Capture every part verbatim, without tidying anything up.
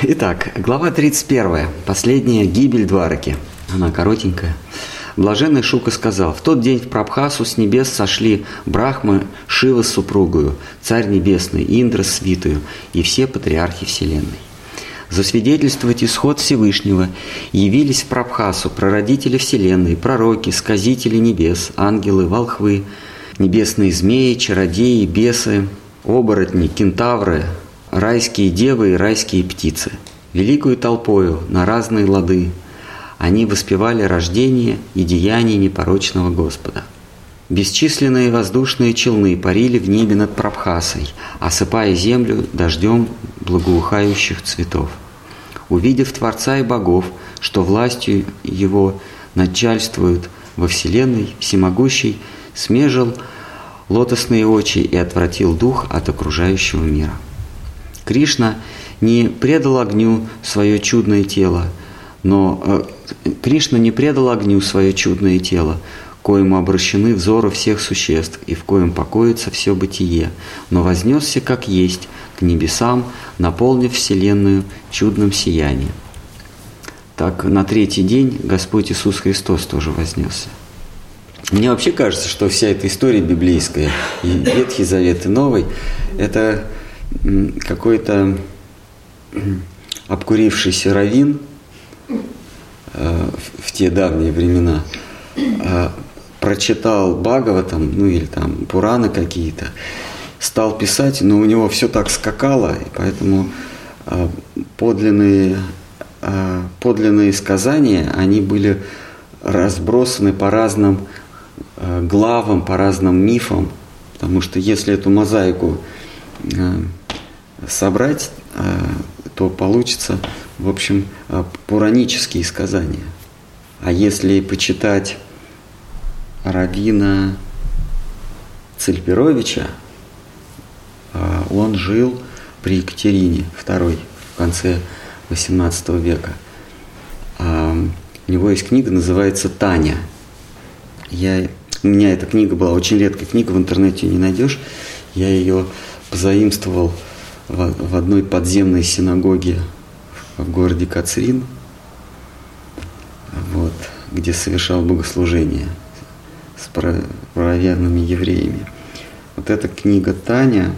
Итак, глава тридцать первая. Последняя гибель Двараки. Она коротенькая. Блаженный Шука сказал: «В тот день в Прабхасу с небес сошли Брахма, Шива с супругою, Царь Небесный, Индра с свитою и все патриархи Вселенной. Засвидетельствовать исход Всевышнего явились в Прабхасу прародители Вселенной, пророки, сказители небес, ангелы, волхвы, небесные змеи, чародеи, бесы, оборотни, кентавры, райские девы и райские птицы. Великую толпою на разные лады они воспевали рождение и деяния непорочного Господа. Бесчисленные воздушные челны парили в небе над Прабхасой, осыпая землю дождем благоухающих цветов. Увидев Творца и богов, что властью Его начальствуют во Вселенной, Всемогущий смежил лотосные очи и отвратил дух от окружающего мира. Кришна не предал огню свое чудное тело, но э, Кришна не предал огню свое чудное тело, коему обращены взоры всех существ и в коем покоится все бытие, но вознесся как есть к небесам, наполнив вселенную чудным сиянием». Так на третий день Господь Иисус Христос тоже вознесся. Мне вообще кажется, что вся эта история библейская, и Ветхий Завет, и Новый, это какой-то обкурившийся раввин э, в те давние времена э, прочитал Бхагаватам, ну или там Пураны какие-то, стал писать, но у него все так скакало, и поэтому э, подлинные, э, подлинные сказания, они были разбросаны по разным э, главам, по разным мифам, потому что если эту мозаику э, собрать, э, то получится, в общем, э, пуранические сказания. А если почитать раввина Цельперовича, э, он жил при Екатерине второй в конце восемнадцатого века. Э, у него есть книга, называется «Таня». Я, у меня эта книга была очень редкая книга, в интернете не найдешь. Я ее позаимствовал в, в одной подземной синагоге в городе Кацрин, вот, где совершал богослужение с правоверными евреями. Вот эта книга «Таня»,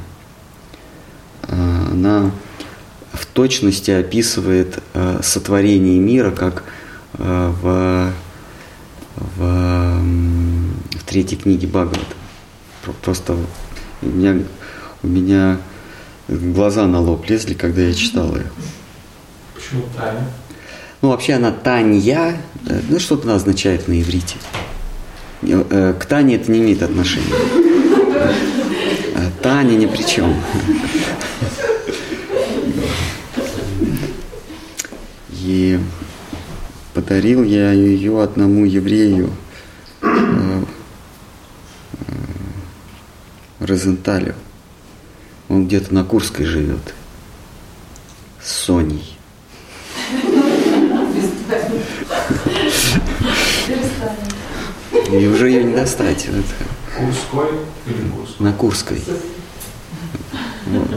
она в точности описывает сотворение мира, как в, в, в третьей книге Бхагавата. Просто у меня, у меня глаза на лоб лезли, когда я читал ее. Почему Таня? Ну, вообще она Танья, ну, что-то она означает на иврите. К Тане это не имеет отношения. Таня ни при чем. И подарил я ее одному еврею, Розенталю. Он где-то на Курской живет. С Соней. И уже ее не достать. Курской или Курской? На Курской. Вот.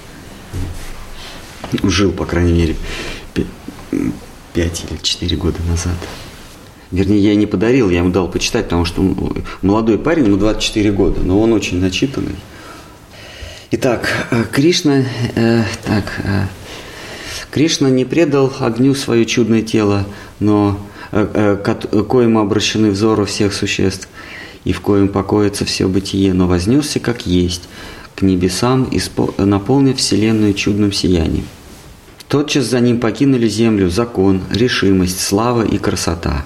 Жил, по крайней мере, пять или четыре года назад. Вернее, я не подарил, я ему дал почитать, потому что молодой парень, ему двадцать четыре года, но он очень начитанный. Итак, Кришна, э, так, э, Кришна не предал огню свое чудное тело, но э, э, коему обращены взоры всех существ, и в коем покоится все бытие, но вознесся как есть к небесам, испол- наполнив вселенную чудным сиянием. Тотчас за ним покинули землю закон, решимость, слава и красота.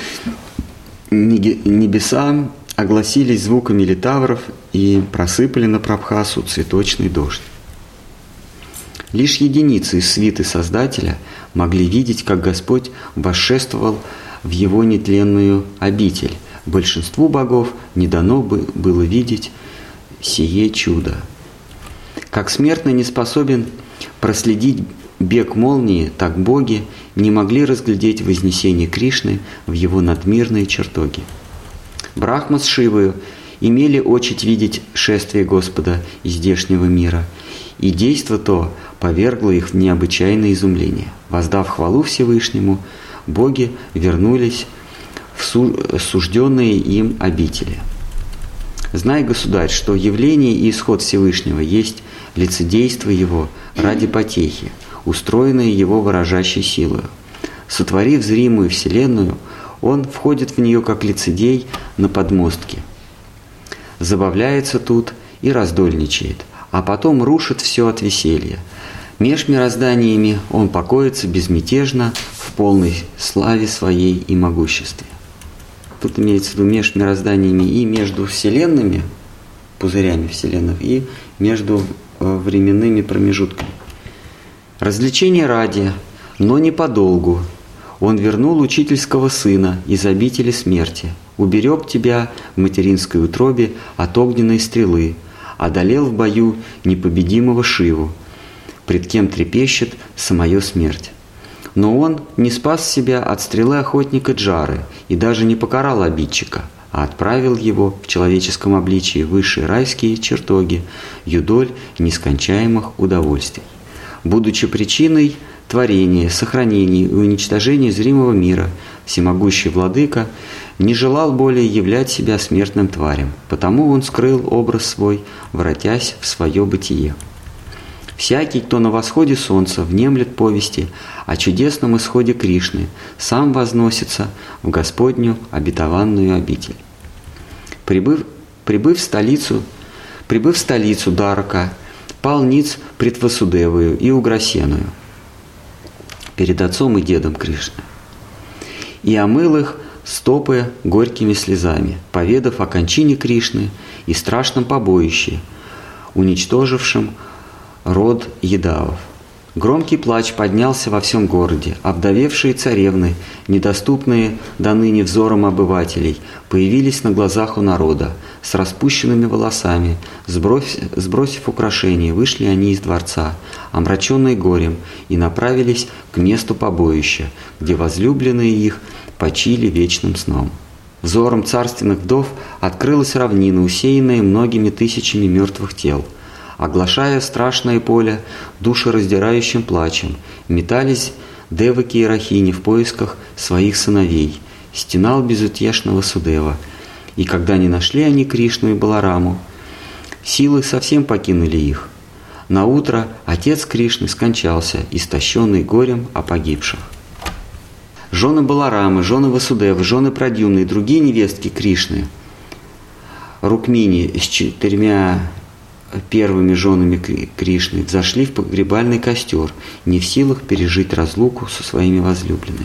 Небеса огласились звуками литавров и просыпали на Прабхасу цветочный дождь. Лишь единицы из свиты Создателя могли видеть, как Господь восшествовал в его нетленную обитель. Большинству богов не дано было видеть сие чудо. Как смертный не способен проследить бег молнии, так боги не могли разглядеть вознесение Кришны в его надмирные чертоги. Брахма с Шивою имели очить видеть шествие Господа из здешнего мира, и действо то повергло их в необычайное изумление. Воздав хвалу Всевышнему, боги вернулись в сужденные им обители. Знай, государь, что явление и исход Всевышнего есть лицедейство Его ради потехи, устроенное Его выражающей силою. Сотворив зримую вселенную, Он входит в нее как лицедей на подмостке, забавляется тут и раздольничает, а потом рушит все от веселья. Меж мирозданиями Он покоится безмятежно в полной славе Своей и могуществе. Тут имеется в виду меж мирозданиями и между вселенными, пузырями вселенных, и между временными промежутками. Развлечение ради, но не подолгу. Он вернул учительского сына из обители смерти, уберег тебя в материнской утробе от огненной стрелы, одолел в бою непобедимого Шиву, пред кем трепещет самая смерть. Но он не спас себя от стрелы охотника Джары и даже не покарал обидчика, а отправил его в человеческом обличии в высшие райские чертоги, юдоль нескончаемых удовольствий. Будучи причиной творения, сохранения и уничтожения зримого мира, всемогущий владыка не желал более являть себя смертным тварям, потому он скрыл образ свой, воротясь в свое бытие. Всякий, кто на восходе солнца внемлет повести о чудесном исходе Кришны, сам возносится в Господню обетованную обитель. Прибыв, прибыв в столицу, прибыв в столицу Дарака, пал ниц пред Васудевою и Уграсеною перед отцом и дедом Кришны, и омыл их стопы горькими слезами, поведав о кончине Кришны и страшном побоище, уничтожившем род Ядавов. Громкий плач поднялся во всем городе. Овдовевшие царевны, недоступные до ныне взорам обывателей, появились на глазах у народа. С распущенными волосами, сбросив, сбросив украшения, вышли они из дворца, омраченные горем, и направились к месту побоища, где возлюбленные их почили вечным сном. Взором царственных вдов открылась равнина, усеянная многими тысячами мертвых тел. Оглашая страшное поле душераздирающим плачем, метались Деваки и Рахини в поисках своих сыновей, стенал безутешно Васудева. И когда не нашли они Кришну и Балараму, силы совсем покинули их. Наутро отец Кришны скончался, истощенный горем о погибших. Жены Баларамы, жены Васудевы, жены Прадьюмны и другие невестки Кришны, Рукмини с четырьмя первыми женами Кришны, взошли в погребальный костер, не в силах пережить разлуку со своими возлюбленными.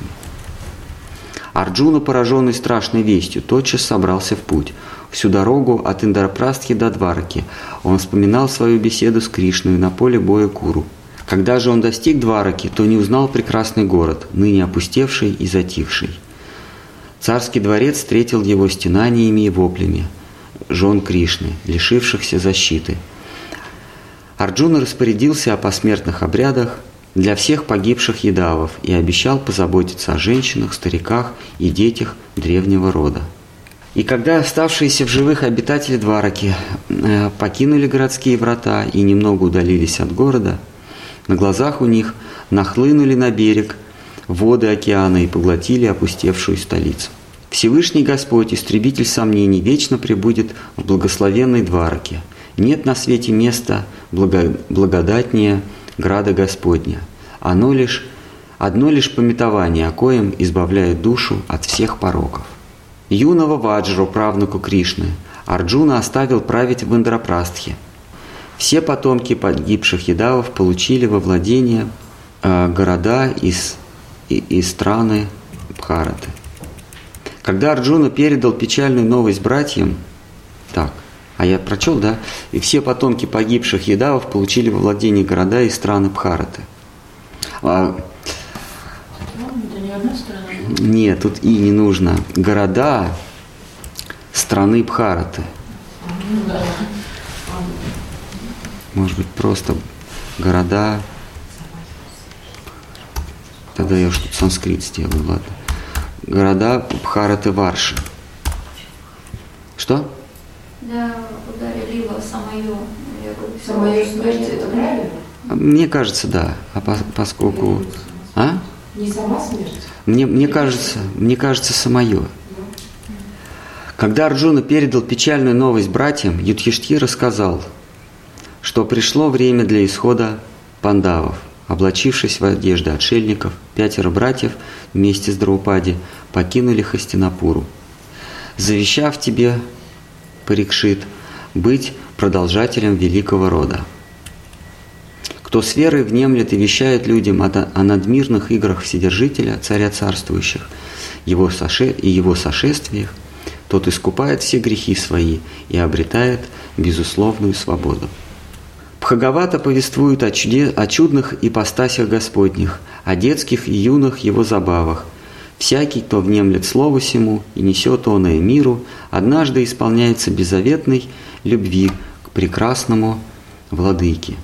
Арджуна, пораженный страшной вестью, тотчас собрался в путь. Всю дорогу от Индрапрастхи до Двараки он вспоминал свою беседу с Кришной на поле боя Куру. Когда же он достиг Двараки, то не узнал прекрасный город, ныне опустевший и затихший. Царский дворец встретил его стенаниями и воплями жен Кришны, лишившихся защиты. Арджуна распорядился о посмертных обрядах для всех погибших ядавов и обещал позаботиться о женщинах, стариках и детях древнего рода. И когда оставшиеся в живых обитатели Двараки покинули городские врата и немного удалились от города, на глазах у них нахлынули на берег воды океана и поглотили опустевшую столицу. Всевышний Господь, истребитель сомнений, вечно пребудет в благословенной Двараке. Нет на свете места благо, благодатнее града Господня. Оно лишь, одно лишь пометование, о коем избавляет душу от всех пороков. Юного Ваджру, правнуку Кришны, Арджуна оставил править в Индрапрастхе. Все потомки погибших ядавов получили во владение э, города из, и, и страны Бхараты. Когда Арджуна передал печальную новость братьям, так, а я прочел, да, и все потомки погибших ядавов получили во владение города и страны Бхараты. А, это не одна страна? Нет, тут и не нужно. Города страны Бхараты. Ну, да. Может быть, просто города. Тогда я уж тут санскрит сделаю, ладно. Города Бхараты Варши. Что? Да, ударили его самое. Самое смерть, это правильно? Мне кажется, да. А по- поскольку... А? Не сама смерть? Мне, мне кажется, мне кажется, самое. Когда Арджуна передал печальную новость братьям, Юдхиштхира сказал, что пришло время для исхода пандавов. Облачившись в одежды отшельников, пятеро братьев вместе с Драупади покинули Хастинапуру, завещав тебе, Парикшит, быть продолжателем великого рода. Кто с верой внемлет и вещает людям о надмирных играх Вседержителя, царя царствующих, его соше... и его сошествиях, тот искупает все грехи свои и обретает безусловную свободу. Бхагавата повествует о, чуде... о чудных ипостасях Господних, о детских и юных его забавах. Всякий, кто внемлет слову сему и несет оное миру, однажды исполняется беззаветной любви к прекрасному владыке.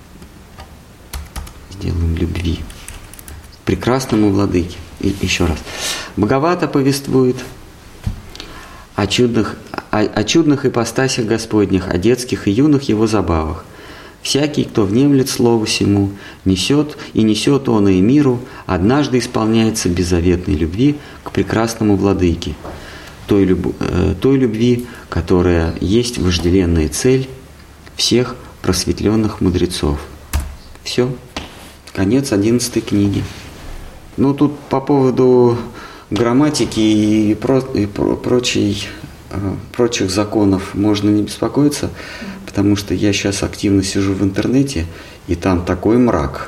Сделаем любви. К прекрасному владыке. И еще раз. Бхагавата повествует о чудных, о, о чудных ипостасях Господних, о детских и юных его забавах. Всякий, кто внемлет слову сему, несет и несет оное миру, однажды исполняется беззаветной любви к прекрасному владыке, той, люб... той любви, которая есть вожделенная цель всех просветленных мудрецов. Все. Конец одиннадцатой книги. Ну, тут по поводу грамматики и, про... и про... прочей... прочих законов можно не беспокоиться, потому что я сейчас активно сижу в интернете, и там такой мрак.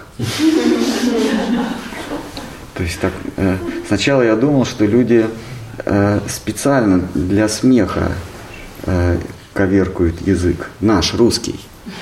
То есть так, э, сначала я думал, что люди э, специально для смеха э, коверкуют язык, наш, русский.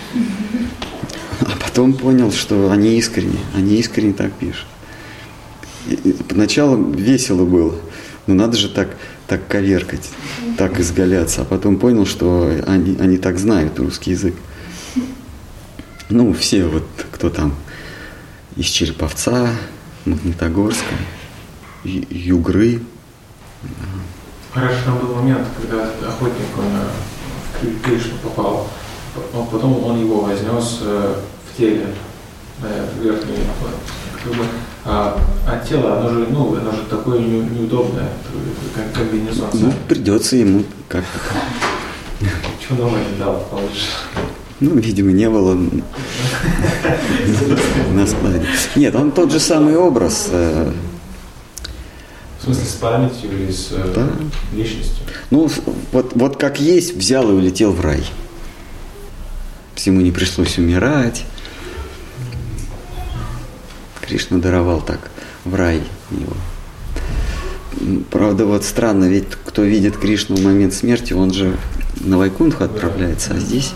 А потом понял, что они искренне, они искренне так пишут. И, и поначалу весело было, но надо же так, так коверкать, так изгаляться. А потом понял, что они, они так знают русский язык. Ну, все вот, кто там из Череповца, Магнитогорска, Югры. Раньше там был момент, когда охотник он в Кришну попал, потом он его вознес в теле, на верхний, как бы, а, а тело, оно же, ну, оно же такое не, неудобное, как комбинезон. Ну, придется ему как-то. Чего новое не дал, получше? Ну, видимо, не было на складе. Нет, он тот же самый образ. В смысле, с памятью или с да. личностью? Ну, вот, вот как есть, взял и улетел в рай. Ему не пришлось умирать. Кришна даровал так в рай его. Правда, вот странно, ведь кто видит Кришну в момент смерти, он же на Вайкунтху отправляется, а здесь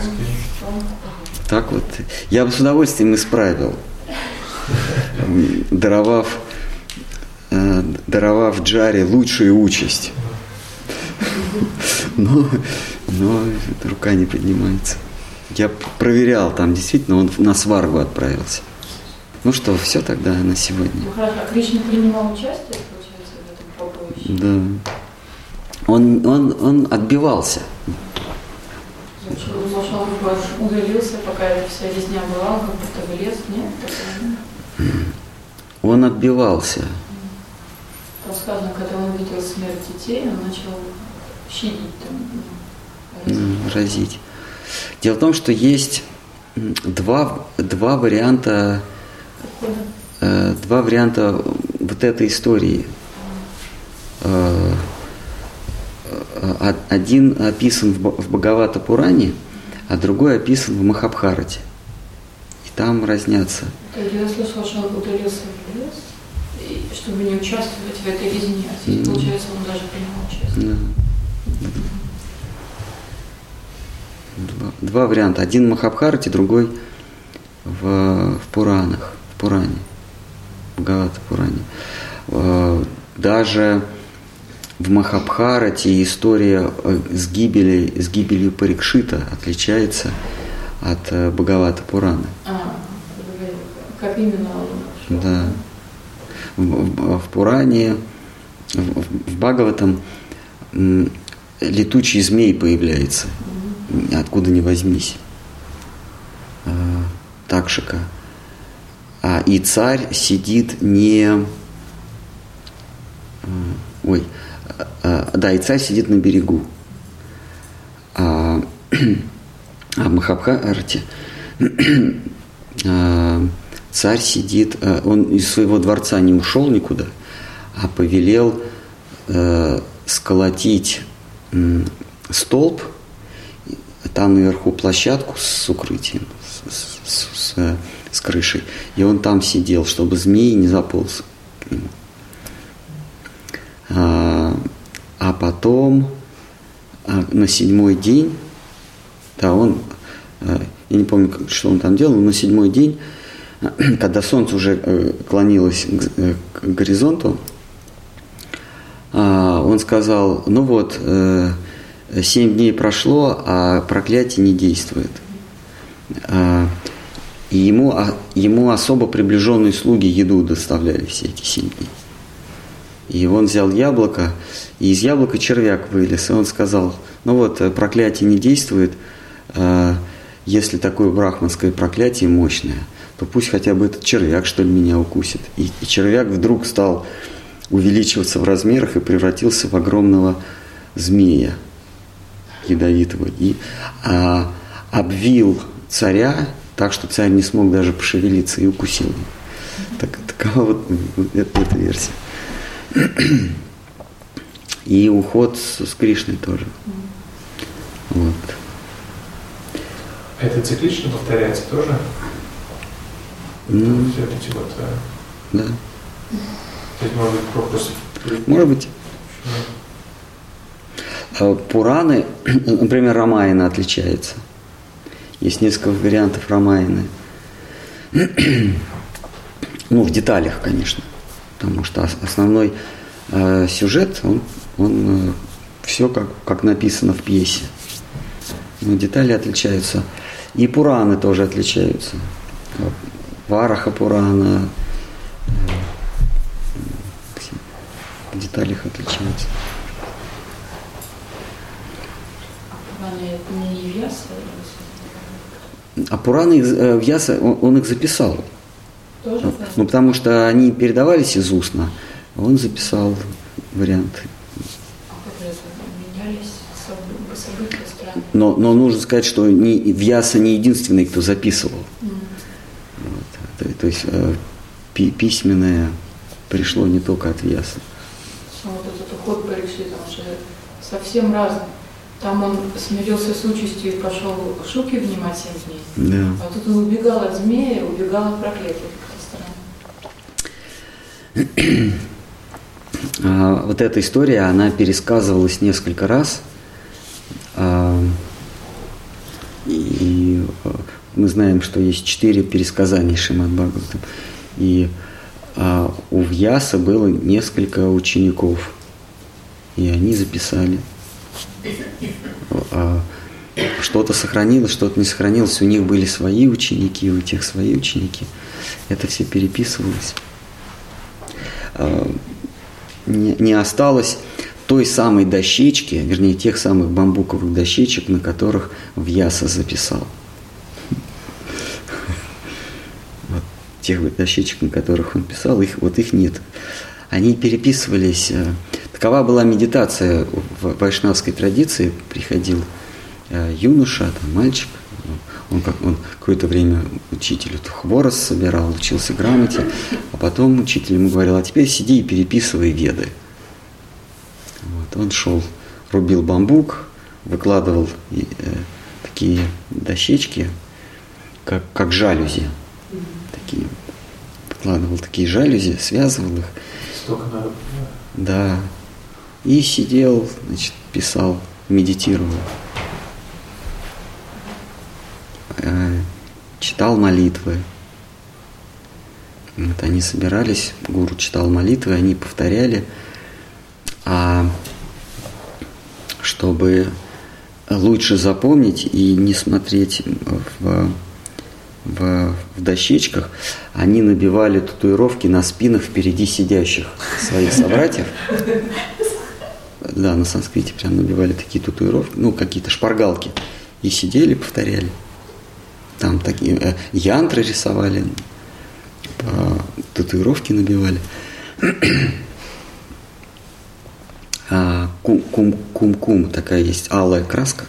так вот. Я бы с удовольствием исправил, даровав, э, даровав Джаре лучшую участь. Но, но рука не поднимается. Я проверял, там действительно он на сваргу отправился. Ну что, все тогда на сегодня. Ну хорошо, а Кришна принимал участие, получается, в этом попровище? Да. Он, он, он отбивался. Значит, он зашел, удалился, пока эта вся резня была, как будто в лес, нет? Он отбивался. Там сказано, когда он увидел смерть детей, он начал щадить там, разить. разить. Дело в том, что есть два, два варианта, э, два варианта вот этой истории. Э, один описан в Бхагавата Пуране, а другой описан в Махабхарате. И там разнятся. Я слышала, что он удалился в лес, и, чтобы не участвовать в этой резне. А здесь, получается, он даже принимал участие. Два, два варианта. Один в Махабхарате, другой в, в Пуранах, в Пуране, в Бхагавата Пуране. Даже в Махабхарате история с, гибели, с гибелью Парикшита отличается от Бхагавата Пурана. А, как именно он? Да. В, в, в Пуране, в, в Бхагаватам летучий змей появляется. Откуда ни возьмись. Такшика. А, и царь сидит не... Ой, да, и царь сидит на берегу. А, а в Махабхарате царь сидит, он из своего дворца не ушел никуда, а повелел сколотить столб, там наверху площадку с укрытием, с, с, с, с крышей, и он там сидел, чтобы змей не заполз к нему. А, а потом а, на седьмой день, да, он, а, я не помню, что он там делал, но на седьмой день, когда солнце уже а, клонилось к, к горизонту, а, он сказал: ну вот, а, семь дней прошло, а проклятие не действует. А, и ему, а, ему особо приближенные слуги еду доставляли все эти семь дней. И он взял яблоко, и из яблока червяк вылез. И он сказал: ну вот, проклятие не действует, если такое брахманское проклятие мощное, то пусть хотя бы этот червяк, что ли, меня укусит. И, и червяк вдруг стал увеличиваться в размерах и превратился в огромного змея ядовитого. И а, обвил царя так, что царь не смог даже пошевелиться, и укусил его. Так, такова вот, вот эта, эта версия. И уход с, с Кришной тоже. Вот. Это циклично повторяется тоже? Ну, все эти вот... Да. То есть, может быть, пропуск... Может быть. Да. Пураны, например, Рамаяна отличается. Есть несколько вариантов Рамаяны. Ну, в деталях, конечно. Потому что основной э, сюжет, он, он э, все как, как написано в пьесе. Но детали отличаются. И Пураны тоже отличаются. Вараха Пурана э, в деталях отличаются. А Пураны э, Вьяса, он, он их записал. Тоже, да? Ну, потому что они передавались из устно, а он записал варианты. А как это менялись события странные? Но, но нужно сказать, что не, Вьяса не единственный, кто записывал. Mm. Вот. То, то есть э, пи, письменное пришло не только от Вьяса. Вот этот уход Парикшита, он же совсем разный. Там он смирился с участью и пошел Шуки внимать семь дней. Да. А тут он убегал от змея, убегал от проклятия. А, вот эта история, она пересказывалась несколько раз. А, и мы знаем, что есть четыре пересказания Шримад Бхагаватам. И а, у Вьяса было несколько учеников. И они записали. А, что-то сохранилось, что-то не сохранилось. У них были свои ученики, у тех свои ученики. Это все переписывалось. Не, не осталось той самой дощечки, вернее, тех самых бамбуковых дощечек, на которых Вьяса записал. Вот тех дощечек, на которых он писал, их, вот их нет. Они переписывались. Такова была медитация в вайшнавской традиции. Приходил юноша, там, мальчик. Он, как, он какое-то время учителю хворост собирал, учился грамоте, а потом учитель ему говорил: а теперь сиди и переписывай веды. Вот, он шел, рубил бамбук, выкладывал э, такие дощечки, как, как жалюзи. Такие, выкладывал такие жалюзи, связывал их. Столько надо. Да. И сидел, значит, писал, медитировал. Читал молитвы. Вот они собирались, гуру читал молитвы, они повторяли, а чтобы лучше запомнить и не смотреть в, в, в дощечках, они набивали татуировки на спинах впереди сидящих своих собратьев. Да, на санскрите прям набивали такие татуировки, ну, какие-то шпаргалки. И сидели, повторяли. Там такие э, янтры рисовали, э, татуировки набивали. а, кум, кум, кум-кум такая есть алая краска.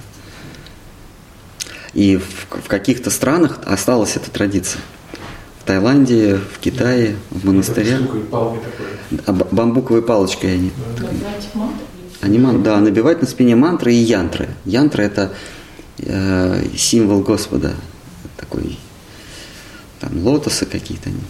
И в, в каких-то странах осталась эта традиция. В Таиланде, в Китае, в монастырях. А, бамбуковой палочкой они. Они да, набивать на спине мантры и янтры. Янтры – это э, символ Господа. Такой, там лотосы какие-то они.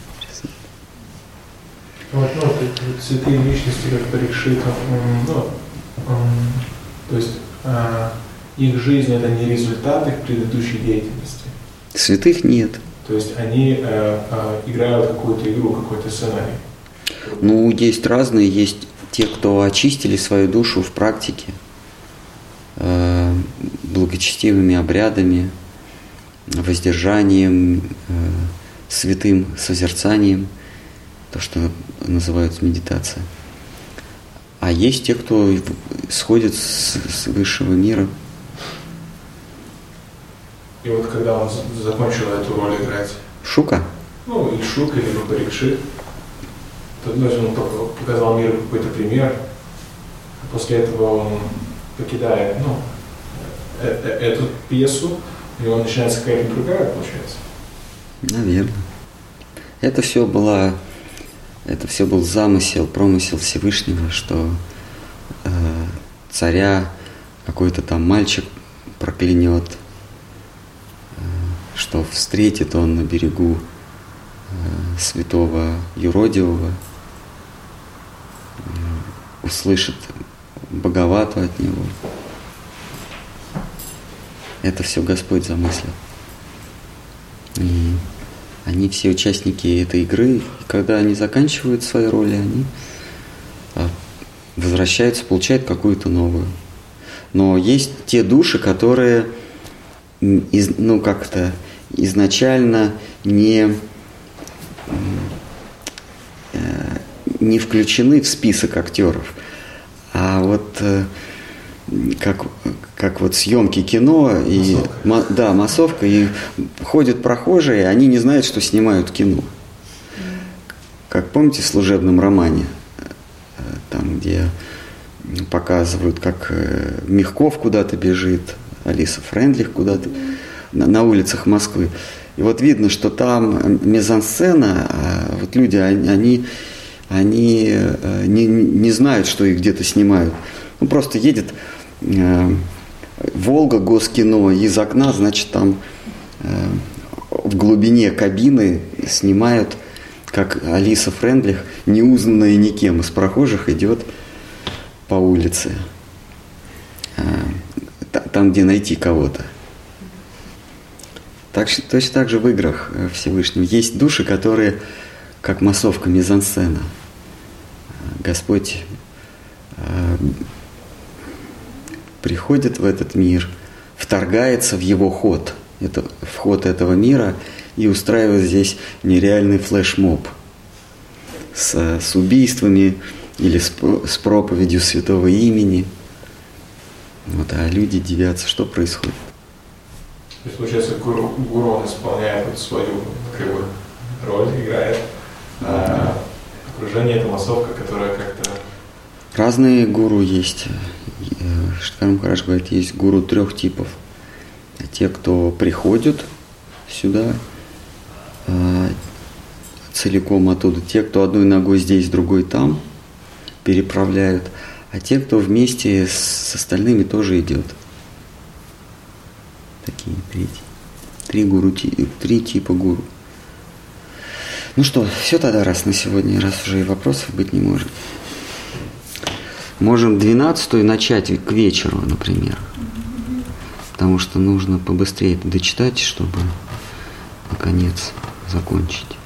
Вот, ну, святые личности, как Парикшит, ну, то есть э, их жизнь – это не результат их предыдущей деятельности. Святых нет. То есть они э, э, играют какую-то игру, какой-то сценарий. Ну, есть разные, есть те, кто очистили свою душу в практике, э, благочестивыми обрядами, воздержанием, э, святым созерцанием, то, что называют медитация. А есть те, кто сходит с, с высшего мира. И вот когда он закончил эту роль играть, Шука? Ну, или Шука, или Парикшит, то он показал миру какой-то пример, а после этого он покидает, ну, эту пьесу, и он начинается какая-то другая, получается. Наверное. Это все было, это все был замысел, промысел Всевышнего, что э, царя какой-то там мальчик проклянет, э, что встретит он на берегу э, святого Юродивого, э, услышит Бхагавату от него. Это все Господь замыслил. И они все участники этой игры, и когда они заканчивают свои роли, они возвращаются, получают какую-то новую. Но есть те души, которые из, ну, как-то изначально не, не включены в список актеров. А вот как, как вот съемки кино, и, ма, да, массовка, и ходят прохожие, они не знают, что снимают кино. Как помните в «Служебном романе», там, где показывают, как Мягков куда-то бежит, Алиса Френдлих куда-то на, на улицах Москвы. И вот видно, что там мизансцена, а вот люди, они, они не, не знают, что их где-то снимают. Ну, просто едет э, Волга, Госкино, из окна, значит, там э, в глубине кабины снимают, как Алиса Френдлих, неузнанная никем из прохожих, идет по улице, э, там, где найти кого-то. Так, точно так же в играх Всевышнего есть души, которые, как массовка, мизансцена. Господь э, приходит в этот мир, вторгается в его ход, это вход этого мира, и устраивает здесь нереальный флешмоб с, с убийствами или с, с проповедью святого имени. Вот, а люди дивятся, что происходит. То есть, получается, гуру, гуру он исполняет вот свою как бы, роль, играет, а окружение — это массовка, которая как-то... Разные гуру есть. Штхар Махарадж говорит, есть гуру трех типов. Те, кто приходят сюда э, целиком оттуда, те, кто одной ногой здесь, другой там, переправляют, а те, кто вместе с, с остальными тоже идет. Такие третьи. Три гуру, три типа гуру. Ну что, все тогда раз на сегодня, раз уже и вопросов быть не может. Можем двенадцатую начать к вечеру, например. Потому что нужно побыстрее дочитать, чтобы наконец закончить.